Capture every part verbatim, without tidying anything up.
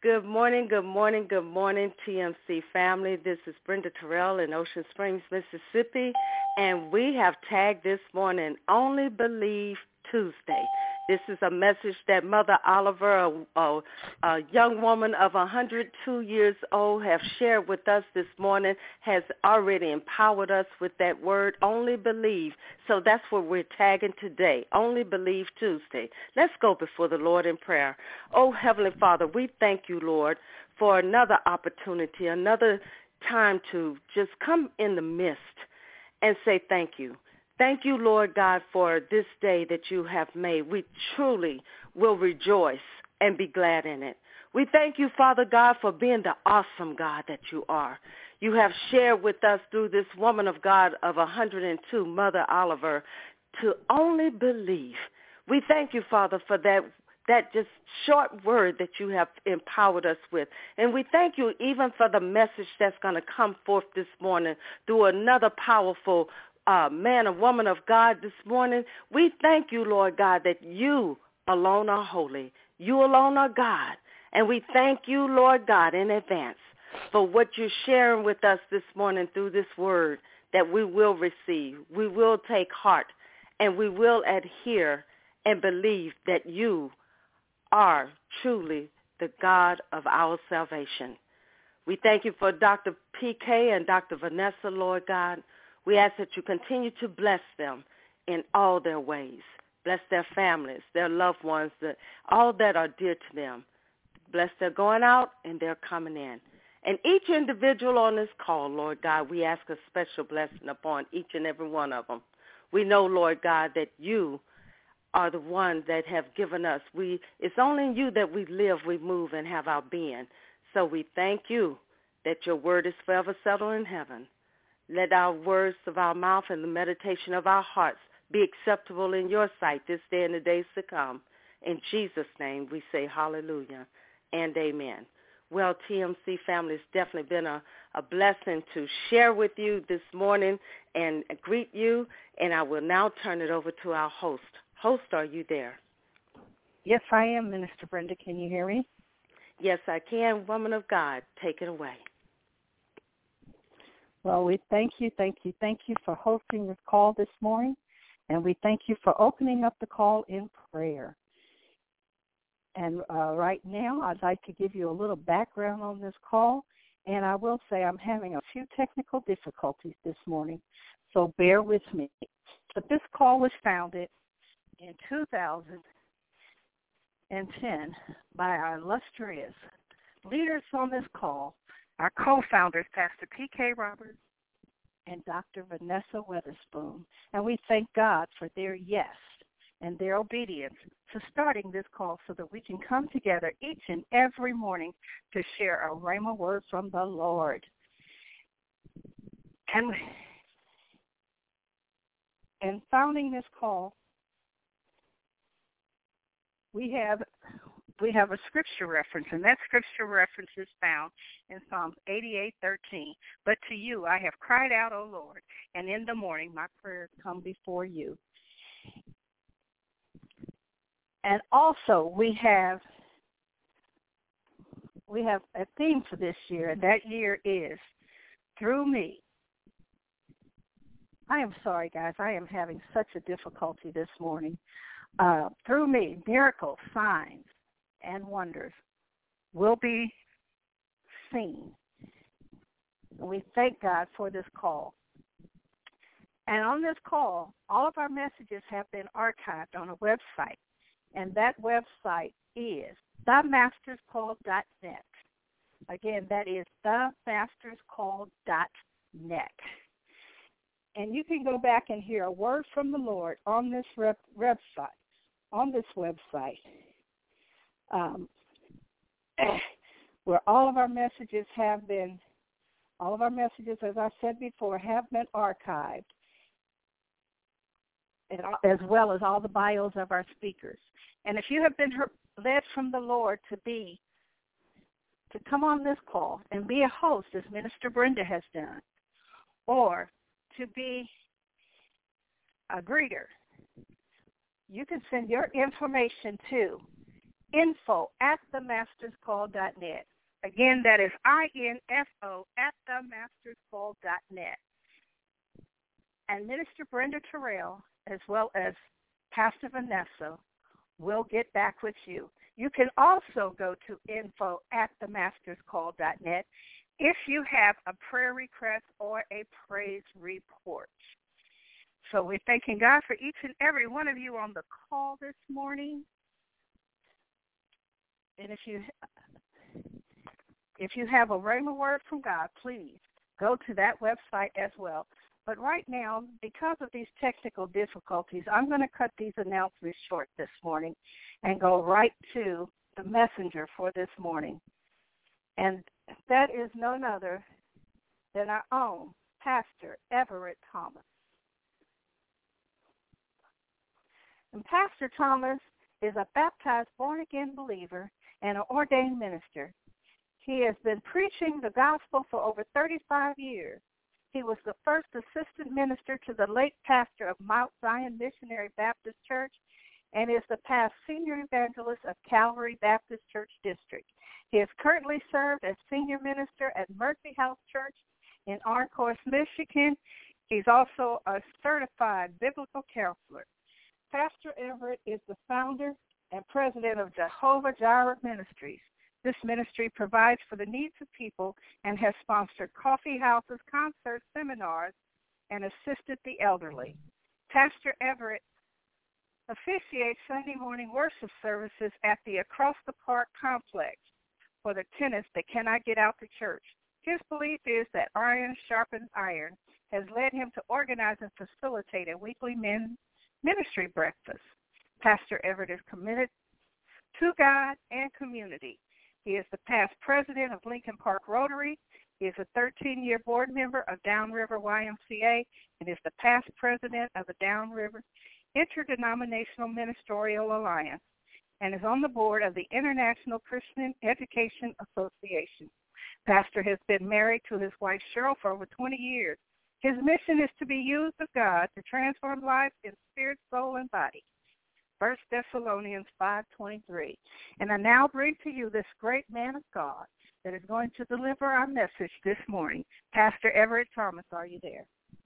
Good morning, good morning, good morning, T M C family. This is Brenda Terrell in Ocean Springs, Mississippi, and we have tagged this morning Only Believe Tuesday. This is a message that Mother Oliver, a, a, a young woman of one hundred two years old, have shared with us this morning, has already empowered us with that word, only believe. So that's what we're tagging today, Only Believe Tuesday. Let's go before the Lord in prayer. Oh, Heavenly Father, we thank you, Lord, for another opportunity, another time to just come in the midst and say thank you. Thank you, Lord God, for this day that you have made. We truly will rejoice and be glad in it. We thank you, Father God, for being the awesome God that you are. You have shared with us through this woman of God of one hundred two, Mother Oliver, to only believe. We thank you, Father, for that that just short word that you have empowered us with. And we thank you even for the message that's going to come forth this morning through another powerful uh, man or woman of God this morning. We thank you, Lord God, that you alone are holy. You alone are God. And we thank you, Lord God, in advance for what you're sharing with us this morning through this word that we will receive. We will take heart and we will adhere and believe that you are truly the God of our salvation. We thank you for Doctor P K and Doctor Vanessa, Lord God. We ask that you continue to bless them in all their ways. Bless their families, their loved ones, the, all that are dear to them. Bless their going out and their coming in. And each individual on this call, Lord God, we ask a special blessing upon each and every one of them. We know, Lord God, that you are the ones that have given us. We It's only in you that we live, we move, and have our being. So we thank you that your word is forever settled in heaven. Let our words of our mouth and the meditation of our hearts be acceptable in your sight this day and the days to come. In Jesus' name we say hallelujah and amen. Well, T M C family, it's definitely been a, a blessing to share with you this morning and greet you, and I will now turn it over to our host. Host, are you there? Yes, I am, Minister Brenda. Can you hear me? Yes, I can. Woman of God, take it away. Well, we thank you, thank you, thank you for hosting this call this morning, and we thank you for opening up the call in prayer. And uh, right now, I'd like to give you a little background on this call, and I will say I'm having a few technical difficulties this morning, so bear with me. But this call was founded in two thousand ten by our illustrious leaders on this call, our co-founders, Pastor P K Roberts and Doctor Vanessa Weatherspoon. And we thank God for their yes and their obedience to starting this call so that we can come together each and every morning to share a rhema word from the Lord. And in founding this call, we have we have a scripture reference, and that scripture reference is found in Psalms eighty-eight thirteen. But to you I have cried out, O Lord, and in the morning my prayers come before you. And also we have we have a theme for this year, and that year is through me. I am sorry, guys. I am having such a difficulty this morning. Uh, through me, miracles, signs, and wonders will be seen. We thank God for this call. And on this call, all of our messages have been archived on a website, and that website is the masters call dot net. Again, that is the masters call dot net. And you can go back and hear a word from the Lord on this rep- website. On this website, um, where all of our messages have been, all of our messages, as I said before, have been archived, and, as well as all the bios of our speakers. And if you have been led from the Lord to be, to come on this call and be a host, as Minister Brenda has done, or to be a greeter, you can send your information to info at the masters call dot net. Again, that is I N F O at the masters call dot net. And Minister Brenda Terrell, as well as Pastor Vanessa, will get back with you. You can also go to info at the masters call dot net if you have a prayer request or a praise report. So we're thanking God for each and every one of you on the call this morning. And if you if you have a rhema word from God, please go to that website as well. But right now, because of these technical difficulties, I'm going to cut these announcements short this morning and go right to the messenger for this morning. And that is none other than our own Pastor Everett Thomas. And Pastor Thomas is a baptized, born-again believer and an ordained minister. He has been preaching the gospel for over thirty-five years. He was the first assistant minister to the late pastor of Mount Zion Missionary Baptist Church and is the past senior evangelist of Calvary Baptist Church District. He is currently served as senior minister at Mercy House Church in Arncourse, Michigan. He's also a certified biblical counselor. Pastor Everett is the founder and president of Jehovah Jireh Ministries. This ministry provides for the needs of people and has sponsored coffee houses, concerts, seminars, and assisted the elderly. Pastor Everett officiates Sunday morning worship services at the Across the Park complex for the tenants that cannot get out to church. His belief is that iron sharpens iron has led him to organize and facilitate a weekly men ministry breakfast. Pastor Everett is committed to God and community. He is the past president of Lincoln Park Rotary. He is a thirteen-year board member of Downriver Y M C A and is the past president of the Downriver Interdenominational Ministerial Alliance and is on the board of the International Christian Education Association. Pastor has been married to his wife Cheryl for over twenty years. His mission is to be used of God to transform lives in spirit, soul, and body. First Thessalonians five twenty-three. And I now bring to you this great man of God that is going to deliver our message this morning. Pastor Everett Thomas, are you there?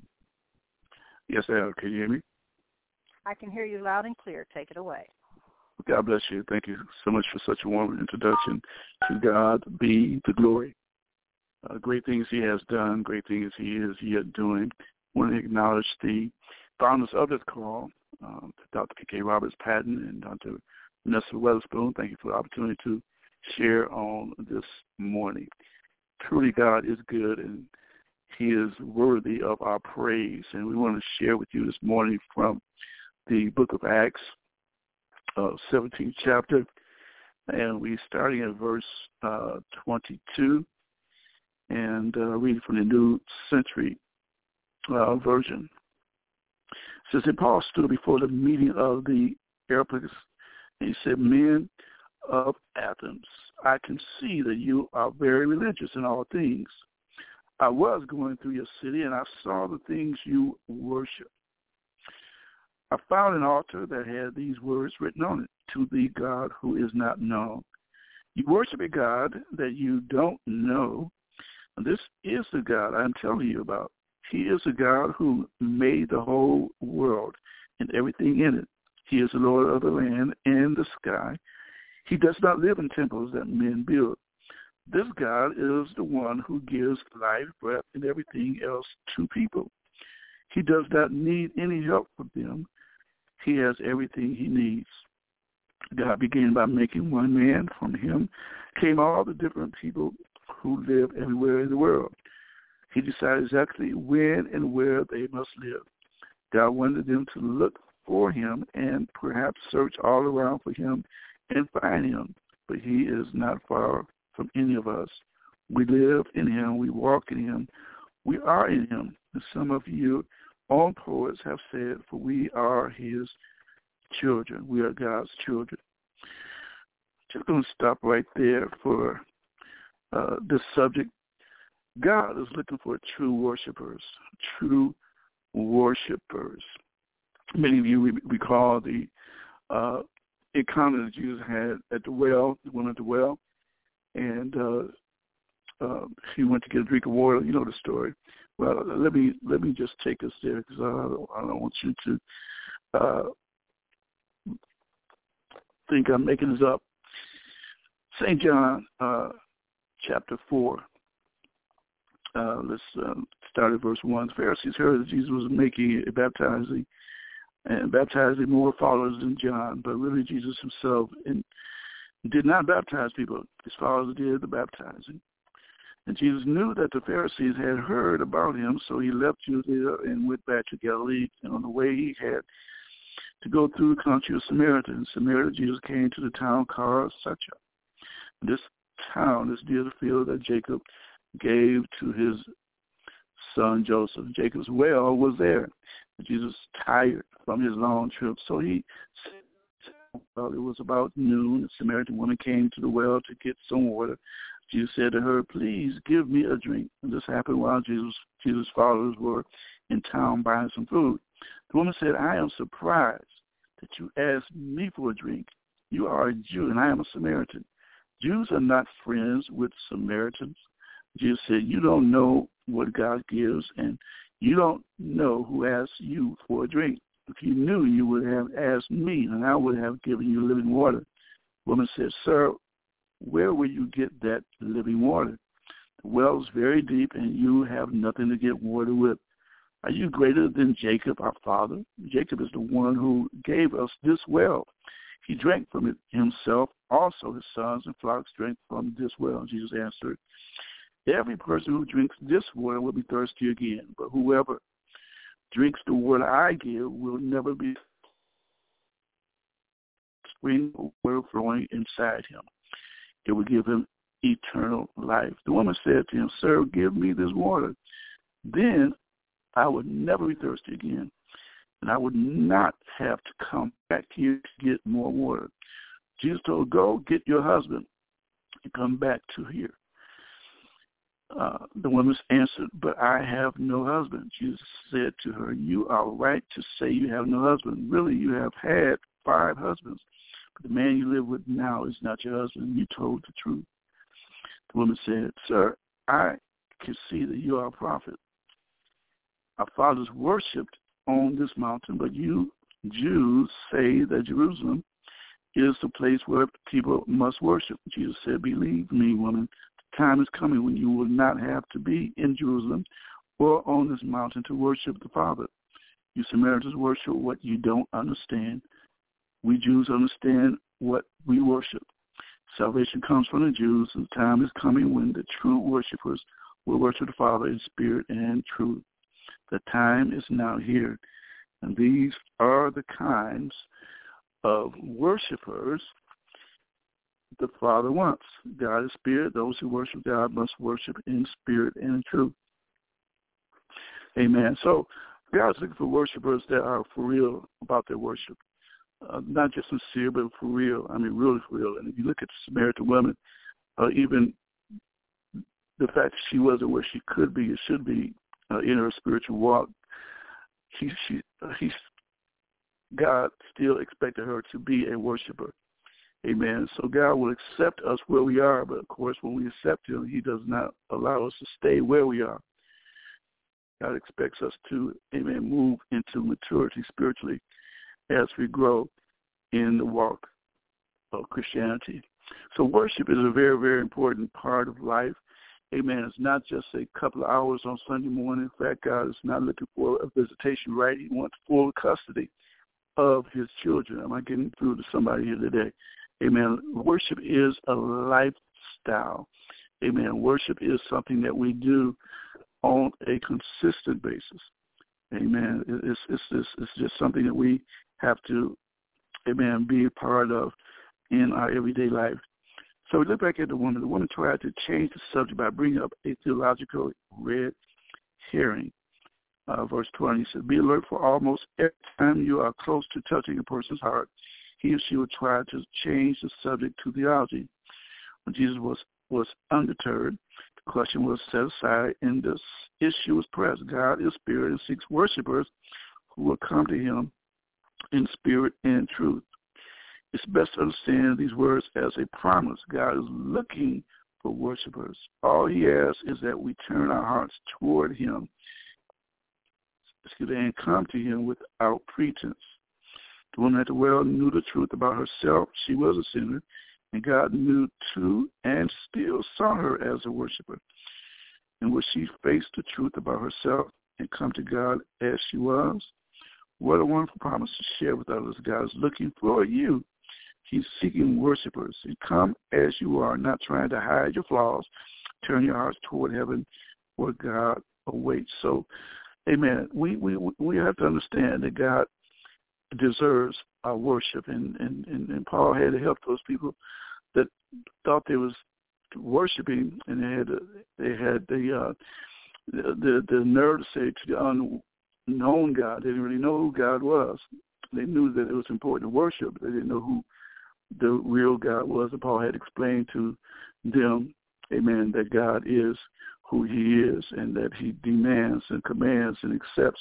Yes, I am. Can you hear me? I can hear you loud and clear. Take it away. God bless you. Thank you so much for such a warm introduction. To God be the glory. Uh, great things he has done, great things he is yet doing. I want to acknowledge the founders of this call, um, Doctor P K Roberts Patton and Doctor Vanessa Weatherspoon. Thank you for the opportunity to share on this morning. Truly, God is good, and he is worthy of our praise. And we want to share with you this morning from the book of Acts, uh, seventeenth chapter, and we're starting at verse uh, twenty-two, and uh, reading from the New Century uh, Version. It says, and Paul stood before the meeting of the Areopagus, and he said, men of Athens, I can see that you are very religious in all things. I was going through your city, and I saw the things you worship. I found an altar that had these words written on it, to the God who is not known. You worship a God that you don't know. And this is the God I'm telling you about. He is the God who made the whole world and everything in it. He is the Lord of the land and the sky. He does not live in temples that men build. This God is the one who gives life, breath, and everything else to people. He does not need any help from them. He has everything he needs. God began by making one man. From him came all the different people who live everywhere in the world. He decided exactly when and where they must live. God wanted them to look for him and perhaps search all around for him and find him. But he is not far from any of us. We live in him. We walk in him. We are in him. And some of you own poets have said, for we are his children. We are God's children. Just going to stop right there for uh, this subject. God is looking for true worshipers, true worshipers. Many of you recall the uh, encounter that Jesus had at the well, the woman at the well, and uh, uh, he went to get a drink of water. You know the story. Well, let me let me just take us there because I don't, I don't want you to uh, think I'm making this up. Saint John, uh, chapter four. Uh, let's uh, start at verse one. The Pharisees heard that Jesus was making a baptizing and baptizing more followers than John, but really Jesus himself and did not baptize people. His followers did the baptizing. And Jesus knew that the Pharisees had heard about him, so he left Judea and went back to Galilee. And on the way, he had to go through the country of Samaria. In Samaria, Jesus came to the town called Sychar. This town is near the field that Jacob gave to his son Joseph. Jacob's well was there. Jesus tired from his long trip, so he well, it was about noon. The Samaritan woman came to the well to get some water. Jesus said to her, "Please give me a drink." And this happened while Jesus, Jesus' followers were in town buying some food. The woman said, "I am surprised that you asked me for a drink. You are a Jew, and I am a Samaritan. Jews are not friends with Samaritans." Jesus said, "You don't know what God gives, and you don't know who asks you for a drink. If you knew, you would have asked me, and I would have given you living water." The woman said, "Sir, where will you get that living water? The well is very deep, and you have nothing to get water with. Are you greater than Jacob, our father? Jacob is the one who gave us this well. He drank from it himself. Also his sons and flocks drank from this well." Jesus answered, "Every person who drinks this water will be thirsty again, but whoever drinks the water I give will never be spring of water flowing inside him. It will give him eternal life." The woman said to him, "Sir, give me this water. Then I would never be thirsty again, and I would not have to come back here to get more water." Jesus told her, "Go get your husband and come back to here." Uh, the woman answered, "But I have no husband." Jesus said to her, "You are right to say you have no husband. Really, you have had five husbands, but the man you live with now is not your husband. You told the truth." The woman said, "Sir, I can see that you are a prophet. Our fathers worshipped on this mountain, but you Jews say that Jerusalem is the place where people must worship." Jesus said, "Believe me, woman, the time is coming when you will not have to be in Jerusalem or on this mountain to worship the Father. You Samaritans worship what you don't understand. We Jews understand what we worship. Salvation comes from the Jews, and the time is coming when the true worshipers will worship the Father in spirit and truth. The time is now here, and these are the kinds of worshipers the Father wants. God is spirit. Those who worship God must worship in spirit and in truth." Amen. So God is looking for worshipers that are for real about their worship. Uh, not just sincere, but for real. I mean, really for real. And if you look at the Samaritan woman, uh, even the fact that she wasn't where she could be or should be uh, in her spiritual walk, he, she, uh, he's, God still expected her to be a worshiper. Amen. So God will accept us where we are, but of course, when we accept him, he does not allow us to stay where we are. God expects us to, amen, move into maturity spiritually as we grow in the walk of Christianity. So worship is a very, very important part of life. Amen. It's not just a couple of hours on Sunday morning. In fact, God is not looking for a visitation, right? He wants full custody of his children. Am I getting through to somebody here today? Amen. Worship is a lifestyle. Amen. Worship is something that we do on a consistent basis. Amen. It's, it's, it's, it's just something that we have to, amen, be a part of in our everyday life. So we look back at the woman. The woman tried to change the subject by bringing up a theological red herring. Uh, verse twenty says, "Be alert, for almost every time you are close to touching a person's heart, he or she will try to change the subject to theology." When Jesus was, was undeterred, the question was set aside, and this issue was pressed. God is spirit and seeks worshipers who will come to him in spirit and truth. It's best to understand these words as a promise. God is looking for worshipers. All he asks is that we turn our hearts toward him and come to him without pretense. The woman at the well knew the truth about herself. She was a sinner, and God knew too and still saw her as a worshiper. And would she face the truth about herself and come to God as she was? What a wonderful promise to share with others. God is looking for you. He's seeking worshipers. You come as you are, not trying to hide your flaws. Turn your hearts toward heaven where God awaits. So, amen. We we we have to understand that God deserves our worship, and, and, and, and Paul had to help those people that thought they was worshiping, and they had they had the uh, the, the the nerve to say to the unknown God. They didn't really know who God was. They knew that it was important to worship, but they didn't know who the real God was. And Paul had explained to them, amen, that God is who he is, and that he demands and commands and accepts,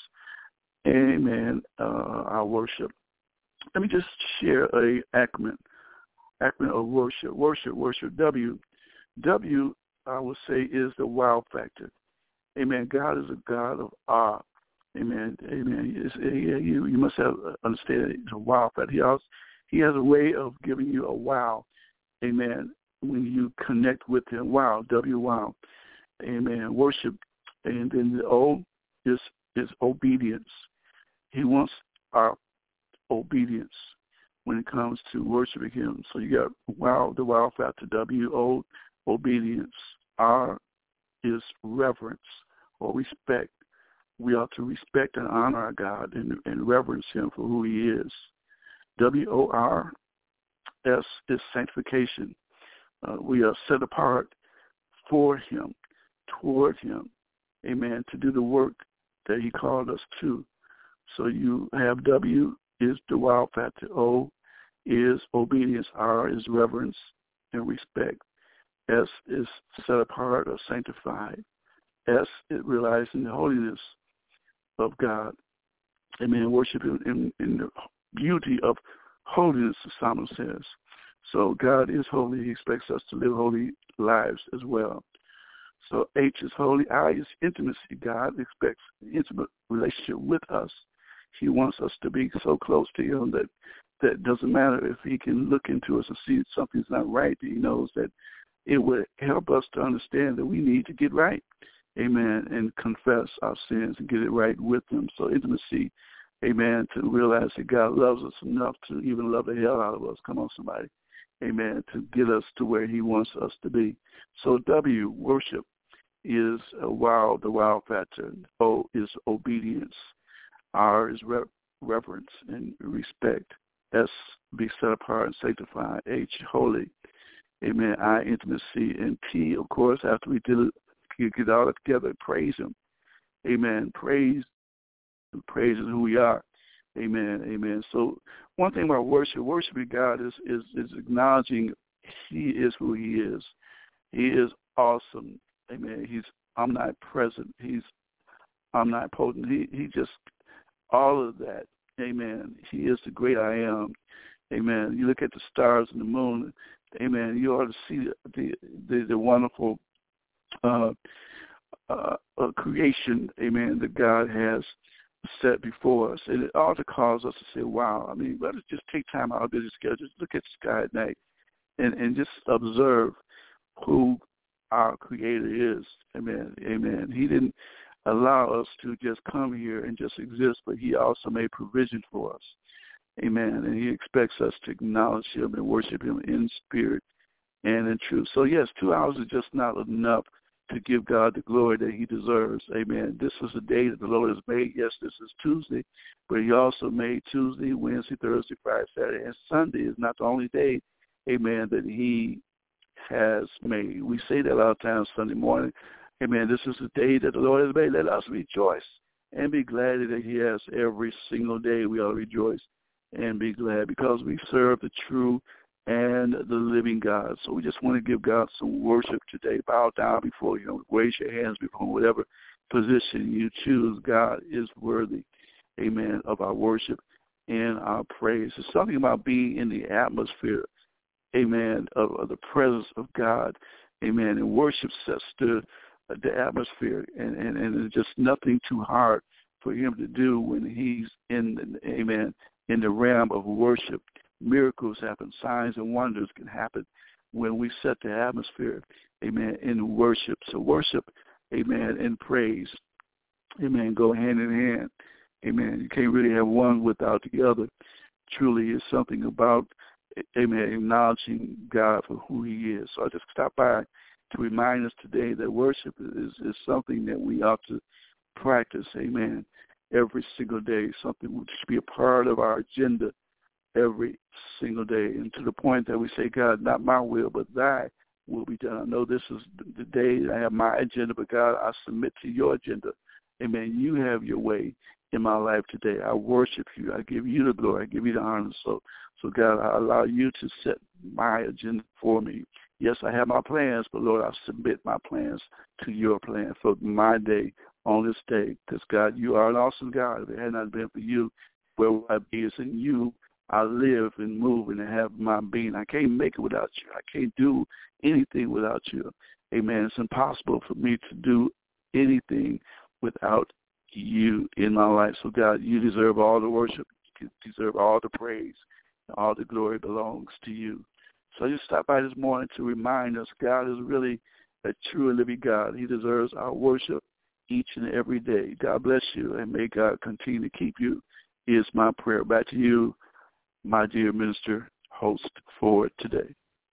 amen, uh, our worship. Let me just share a acronym, acronym of worship. Worship, worship, W. W, I would say, is the wow factor. Amen. God is a God of awe. Amen. Amen. It's, you, you must have understand it's a wow factor. He, also, he has a way of giving you a wow. Amen. When you connect with him. Wow. W, wow. Amen. Worship. And then the O is, is obedience. He wants our obedience when it comes to worshiping him. So you got wow, the wow factor. W, O, obedience. R is reverence or respect. We ought to respect and honor our God and, and reverence him for who he is. W O R S is sanctification. Uh, we are set apart for him, toward him, amen, to do the work that he called us to. So you have W is the wow factor. O is obedience. R is reverence and respect. S is set apart or sanctified. S is realizing the holiness of God. Amen. Worship in, in the beauty of holiness, as Solomon says. So God is holy. He expects us to live holy lives as well. So H is holy. I is intimacy. God expects an intimate relationship with us. He wants us to be so close to him that that doesn't matter if he can look into us and see that something's not right. He knows that it would help us to understand that we need to get right. Amen, and confess our sins and get it right with him. So intimacy, amen, to realize that God loves us enough to even love the hell out of us. Come on, somebody. Amen, to get us to where he wants us to be. So W, worship, is a wow, the wow factor. O is obedience. R is re- reverence and respect. S, be set apart and sanctified. H, holy. Amen, I, intimacy. And T, of course, after we did it, you get all together and praise him. Amen. Praise and praise is who we are. Amen. Amen. So one thing about worship, worshiping God is, is, is acknowledging he is who he is. He is awesome. Amen. He's omnipresent. He's omnipotent. He he just, all of that. Amen. He is the great I am. Amen. You look at the stars and the moon. Amen. You ought to see the the, the wonderful Uh, uh, uh, creation, amen, that God has set before us. And it ought to cause us to say, wow, I mean, let us just take time out of busy schedule, just look at the sky at night and, and just observe who our Creator is. Amen, amen. He didn't allow us to just come here and just exist, but he also made provision for us. Amen. And he expects us to acknowledge him and worship him in spirit and in truth. So, yes, two hours is just not enough to give God the glory that he deserves. Amen. This is the day that the Lord has made. Yes, this is Tuesday, but he also made Tuesday, Wednesday, Thursday, Friday, Saturday, and Sunday is not the only day, amen, that he has made. We say that a lot of times Sunday morning. Amen. This is the day that the Lord has made. Let us rejoice and be glad that he has every single day. We ought to rejoice and be glad because we serve the true and the living God. So we just want to give God some worship today. Bow down before you. Raise your hands before whatever position you choose. God is worthy, amen, of our worship. in our praise. There's something about being in the atmosphere, amen, of, of the presence of God, amen, and worship sets the, the atmosphere, and, and, and it's just nothing too hard for him to do when he's in, amen, in the realm of worship. Miracles happen, signs and wonders can happen when we set the atmosphere, amen, in worship. So worship, amen, and praise, amen, go hand in hand. Amen. You can't really have one without the other. Truly, it's something about, amen, acknowledging God for who he is. So I just stopped by to remind us today that worship is, is something that we ought to practice, amen, every single day, something which should be a part of our agenda every single day, and to the point that we say, God, not my will, but thy will be done. I know this is the day that I have my agenda, but God, I submit to your agenda. Amen. You have your way in my life today. I worship you. I give you the glory. I give you the honor. So, so God, I allow you to set my agenda for me. Yes, I have my plans, but Lord, I submit my plans to your plan for my day on this day. Because God, you are an awesome God. If it had not been for you, where would I be? It's in you I live and move and have my being. I can't make it without you. I can't do anything without you. Amen. It's impossible for me to do anything without you in my life. So, God, you deserve all the worship. You deserve all the praise. All the glory belongs to you. So I just stopped by this morning to remind us God is really a true and living God. He deserves our worship each and every day. God bless you, and may God continue to keep you is my prayer. Back to you, my dear minister, host for today.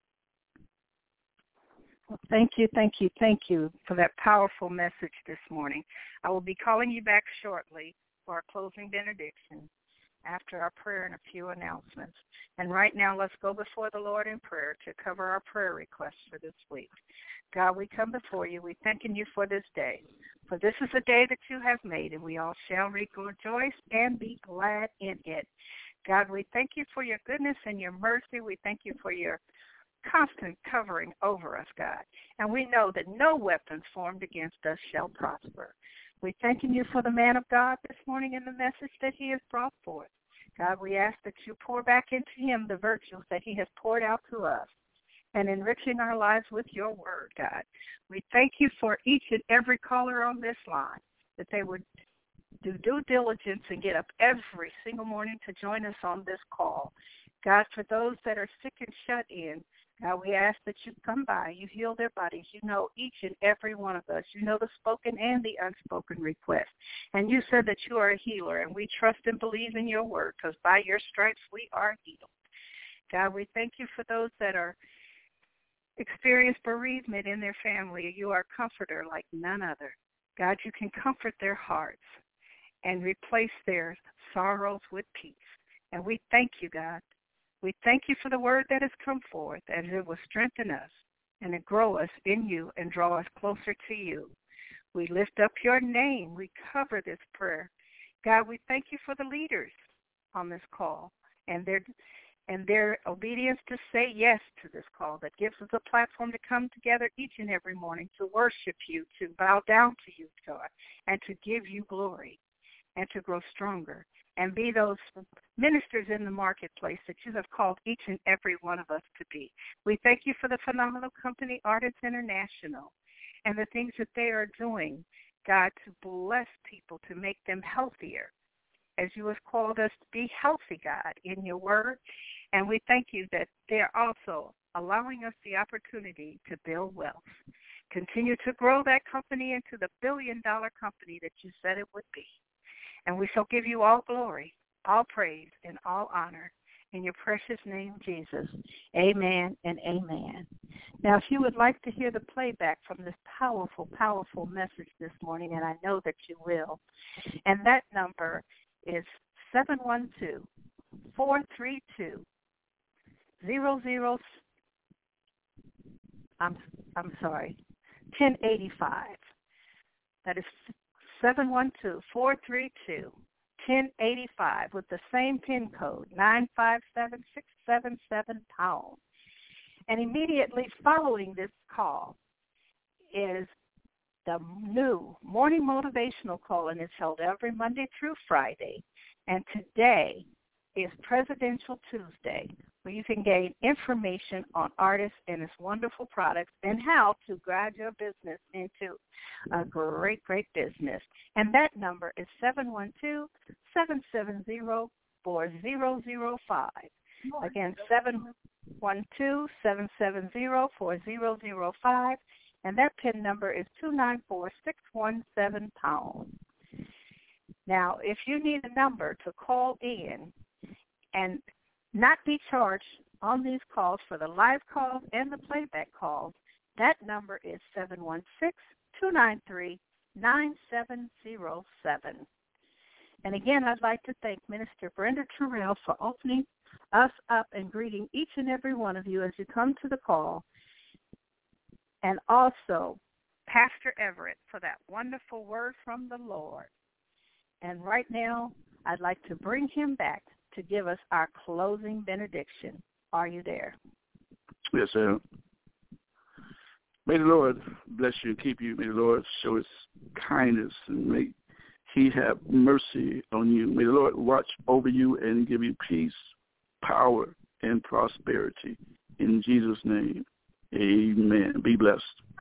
Well, thank you, thank you, thank you for that powerful message this morning. I will be calling you back shortly for our closing benediction after our prayer and a few announcements. And right now, let's go before the Lord in prayer to cover our prayer requests for this week. God, we come before you. We thanking you for this day. For this is a day that you have made, and we all shall rejoice and be glad in it. God, we thank you for your goodness and your mercy. We thank you for your constant covering over us, God. And we know that no weapons formed against us shall prosper. We thanking you for the man of God this morning and the message that he has brought forth. God, we ask that you pour back into him the virtues that he has poured out to us and enriching our lives with your word, God. We thank you for each and every caller on this line, that they would do due diligence and get up every single morning to join us on this call. God, for those that are sick and shut in, God, we ask that you come by, you heal their bodies. You know each and every one of us. You know the spoken and the unspoken request. And you said that you are a healer, and we trust and believe in your word, because by your stripes we are healed. God, we thank you for those that are experience bereavement in their family. You are a comforter like none other. God, you can comfort their hearts and replace their sorrows with peace. And we thank you, God. We thank you for the word that has come forth, and it will strengthen us and it grow us in you and draw us closer to you. We lift up your name. We cover this prayer. God, we thank you for the leaders on this call and their and their obedience to say yes to this call that gives us a platform to come together each and every morning to worship you, to bow down to you, God, and to give you glory and to grow stronger and be those ministers in the marketplace that you have called each and every one of us to be. We thank you for the phenomenal company, Artists International, and the things that they are doing, God, to bless people, to make them healthier, as you have called us to be healthy, God, in your word. And we thank you that they're also allowing us the opportunity to build wealth. Continue to grow that company into the billion-dollar company that you said it would be. And we shall give you all glory, all praise, and all honor in your precious name, Jesus. Amen and amen. Now, if you would like to hear the playback from this powerful, powerful message this morning, and I know that you will, and that number is seven one two, four three two, zero zero, I'm, I'm sorry, ten eighty-five. That is seven one two, four three two, one zero eight five with the same PIN code, nine five seven six seven seven pound. And immediately following this call is the new morning motivational call, and it's held every Monday through Friday. And today is Presidential Tuesday, where you can gain information on artists and his wonderful products and how to guide your business into a great, great business. And that number is seven one two, seven seven zero, four zero zero five. Again, seven one two, seven seven zero, four zero zero five. And that PIN number is two nine four, six one seven pound. Now, if you need a number to call in and not be charged on these calls for the live calls and the playback calls, that number is seven one six, two nine three, nine seven zero seven. And again, I'd like to thank Minister Brenda Terrell for opening us up and greeting each and every one of you as you come to the call, and also Pastor Everett for that wonderful word from the Lord. And right now, I'd like to bring him back to give us our closing benediction. Are you there? Yes, sir. May the Lord bless you and keep you. May the Lord show his kindness and may he have mercy on you. May the Lord watch over you and give you peace, power, and prosperity. In Jesus' name, amen. Be blessed.